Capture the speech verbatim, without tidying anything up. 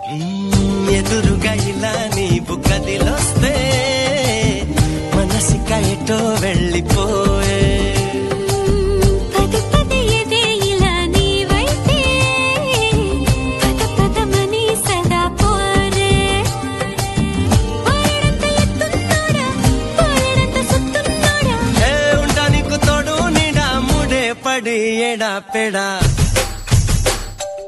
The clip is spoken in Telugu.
ఎదురుగా ఇలా నీవు గదిలొస్తే మనసిక ఎటో వెళ్ళిపోయే పది పది ఎదే ఇలా నీవైతే పద పదమని సదా పోరే పాడంత ఎత్తున్నోడా పాడంత సుత్తున్నోడా ఏ ఉంటా నీకు తోడు నీడా ముడే పడి ఎడా పెడా